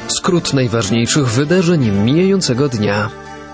Skrót najważniejszych wydarzeń mijającego dnia.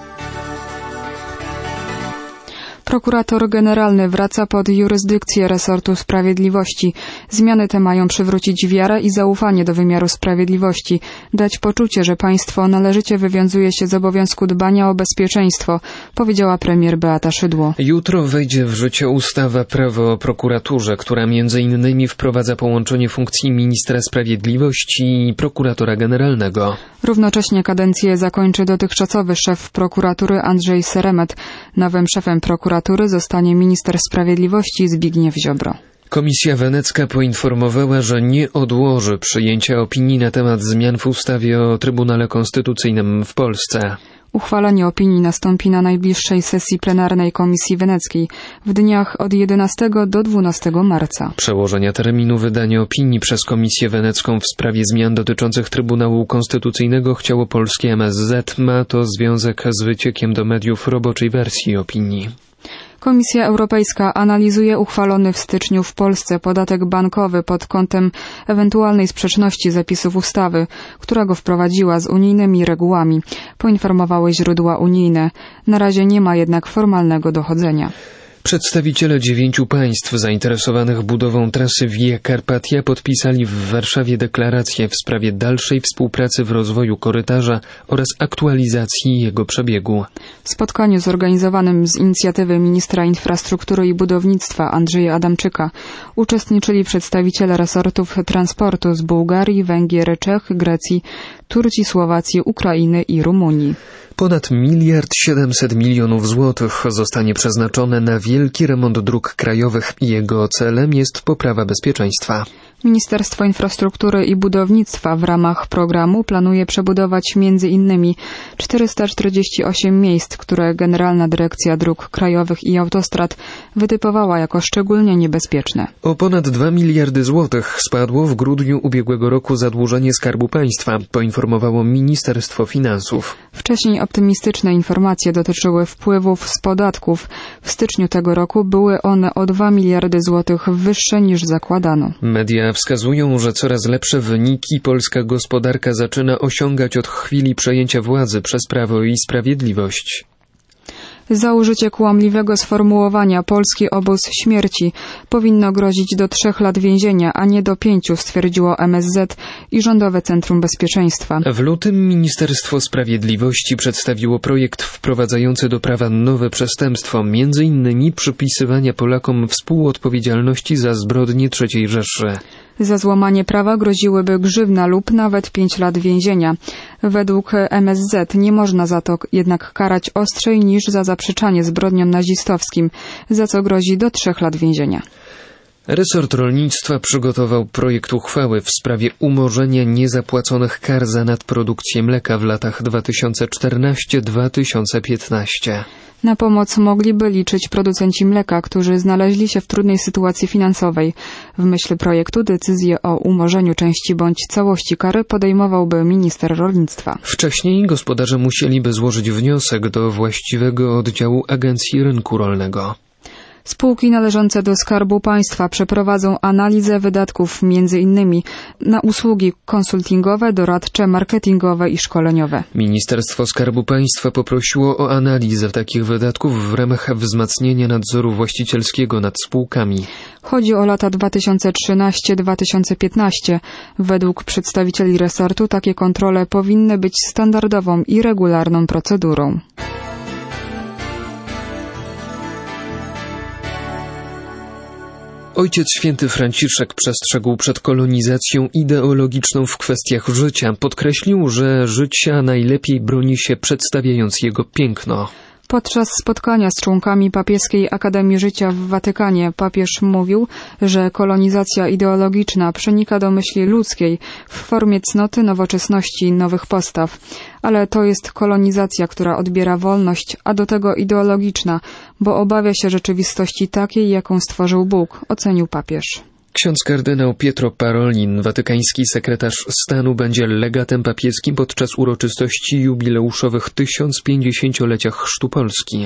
Prokurator generalny wraca pod jurysdykcję resortu sprawiedliwości. Zmiany te mają przywrócić wiarę i zaufanie do wymiaru sprawiedliwości, dać poczucie, że państwo należycie wywiązuje się z obowiązku dbania o bezpieczeństwo, powiedziała premier Beata Szydło. Jutro wejdzie w życie ustawa Prawo o prokuraturze, która m.in. wprowadza połączenie funkcji ministra sprawiedliwości i prokuratora generalnego. Równocześnie kadencję zakończy dotychczasowy szef prokuratury Andrzej Seremet. Nowym szefem prokuratury zostanie minister sprawiedliwości Zbigniew Ziobro. Komisja Wenecka poinformowała, że nie odłoży przyjęcia opinii na temat zmian w ustawie o Trybunale Konstytucyjnym w Polsce. Uchwalenie opinii nastąpi na najbliższej sesji plenarnej Komisji Weneckiej w dniach od 11 do 12 marca. Przełożenia terminu wydania opinii przez Komisję Wenecką w sprawie zmian dotyczących Trybunału Konstytucyjnego chciało polskie MSZ. Ma to związek z wyciekiem do mediów roboczej wersji opinii. Komisja Europejska analizuje uchwalony w styczniu w Polsce podatek bankowy pod kątem ewentualnej sprzeczności zapisów ustawy, która go wprowadziła z unijnymi regułami, poinformowały źródła unijne. Na razie nie ma jednak formalnego dochodzenia. Przedstawiciele 9 państw zainteresowanych budową trasy Via Carpatia podpisali w Warszawie deklarację w sprawie dalszej współpracy w rozwoju korytarza oraz aktualizacji jego przebiegu. W spotkaniu zorganizowanym z inicjatywy ministra infrastruktury i budownictwa Andrzeja Adamczyka uczestniczyli przedstawiciele resortów transportu z Bułgarii, Węgier, Czech, Grecji, Turcji, Słowacji, Ukrainy i Rumunii. Ponad 1,7 mld złotych zostanie przeznaczone na wielki remont dróg krajowych i jego celem jest poprawa bezpieczeństwa. Ministerstwo Infrastruktury i Budownictwa w ramach programu planuje przebudować m.in. 448 miejsc, które Generalna Dyrekcja Dróg Krajowych i Autostrad wytypowała jako szczególnie niebezpieczne. O ponad 2 miliardy złotych spadło w grudniu ubiegłego roku zadłużenie Skarbu Państwa, poinformowało Ministerstwo Finansów. Wcześniej optymistyczne informacje dotyczyły wpływów z podatków. W styczniu tego roku były one o 2 miliardy złotych wyższe niż zakładano. Media wskazują, że coraz lepsze wyniki polska gospodarka zaczyna osiągać od chwili przejęcia władzy przez Prawo i Sprawiedliwość. Za użycie kłamliwego sformułowania polski obóz śmierci powinno grozić do 3 lat więzienia, a nie do 5, stwierdziło MSZ i Rządowe Centrum Bezpieczeństwa. W lutym Ministerstwo Sprawiedliwości przedstawiło projekt wprowadzający do prawa nowe przestępstwo, m.in. przypisywania Polakom współodpowiedzialności za zbrodnie III Rzeszy. Za złamanie prawa groziłyby grzywna lub nawet 5 lat więzienia. Według MSZ nie można za to jednak karać ostrzej niż za zaprzeczanie zbrodniom nazistowskim, za co grozi do 3 lat więzienia. Resort rolnictwa przygotował projekt uchwały w sprawie umorzenia niezapłaconych kar za nadprodukcję mleka w latach 2014-2015. Na pomoc mogliby liczyć producenci mleka, którzy znaleźli się w trudnej sytuacji finansowej. W myśl projektu decyzję o umorzeniu części bądź całości kary podejmowałby minister rolnictwa. Wcześniej gospodarze musieliby złożyć wniosek do właściwego oddziału Agencji Rynku Rolnego. Spółki należące do Skarbu Państwa przeprowadzą analizę wydatków m.in. na usługi konsultingowe, doradcze, marketingowe i szkoleniowe. Ministerstwo Skarbu Państwa poprosiło o analizę takich wydatków w ramach wzmacniania nadzoru właścicielskiego nad spółkami. Chodzi o lata 2013-2015. Według przedstawicieli resortu takie kontrole powinny być standardową i regularną procedurą. Ojciec Święty Franciszek przestrzegł przed kolonizacją ideologiczną w kwestiach życia. Podkreślił, że życia najlepiej broni się przedstawiając jego piękno. Podczas spotkania z członkami Papieskiej Akademii Życia w Watykanie papież mówił, że kolonizacja ideologiczna przenika do myśli ludzkiej w formie cnoty, nowoczesności i nowych postaw. Ale to jest kolonizacja, która odbiera wolność, a do tego ideologiczna, bo obawia się rzeczywistości takiej, jaką stworzył Bóg, ocenił papież. Ksiądz kardynał Pietro Parolin, watykański sekretarz stanu, będzie legatem papieskim podczas uroczystości jubileuszowych 1050-lecia chrztu Polski.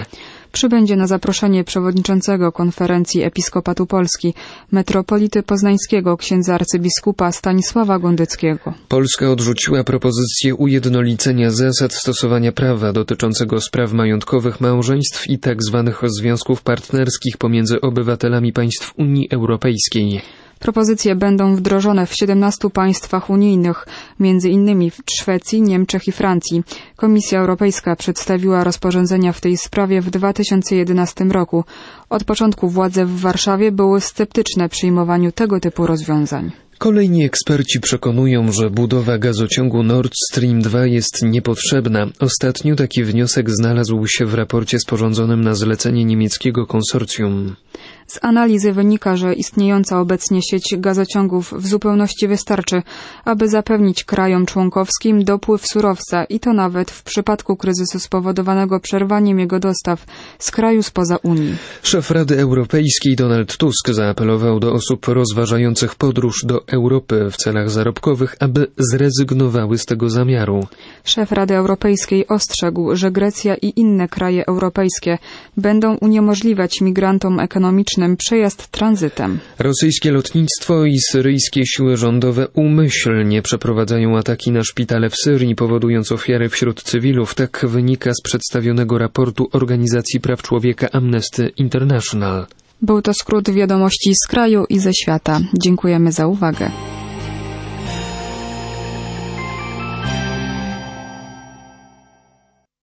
przybędzie na zaproszenie przewodniczącego Konferencji Episkopatu Polski, metropolity poznańskiego księdza arcybiskupa Stanisława Gondyckiego. Polska odrzuciła propozycję ujednolicenia zasad stosowania prawa dotyczącego spraw majątkowych małżeństw i tzw. związków partnerskich pomiędzy obywatelami państw Unii Europejskiej. Propozycje będą wdrożone w 17 państwach unijnych, m.in. w Szwecji, Niemczech i Francji. Komisja Europejska przedstawiła rozporządzenia w tej sprawie w 2011 roku. Od początku władze w Warszawie były sceptyczne w przyjmowaniu tego typu rozwiązań. Kolejni eksperci przekonują, że budowa gazociągu Nord Stream 2 jest niepotrzebna. Ostatnio taki wniosek znalazł się w raporcie sporządzonym na zlecenie niemieckiego konsorcjum. Z analizy wynika, że istniejąca obecnie sieć gazociągów w zupełności wystarczy, aby zapewnić krajom członkowskim dopływ surowca i to nawet w przypadku kryzysu spowodowanego przerwaniem jego dostaw z kraju spoza Unii. Szef Rady Europejskiej Donald Tusk zaapelował do osób rozważających podróż do Europy w celach zarobkowych, aby zrezygnowały z tego zamiaru. Szef Rady Europejskiej ostrzegł, że Grecja i inne kraje europejskie będą uniemożliwiać migrantom ekonomicznym przejazd tranzytem. Rosyjskie lotnictwo i syryjskie siły rządowe umyślnie przeprowadzają ataki na szpitale w Syrii, powodując ofiary wśród cywilów. Tak wynika z przedstawionego raportu Organizacji Praw Człowieka Amnesty International. Był to skrót wiadomości z kraju i ze świata. Dziękujemy za uwagę.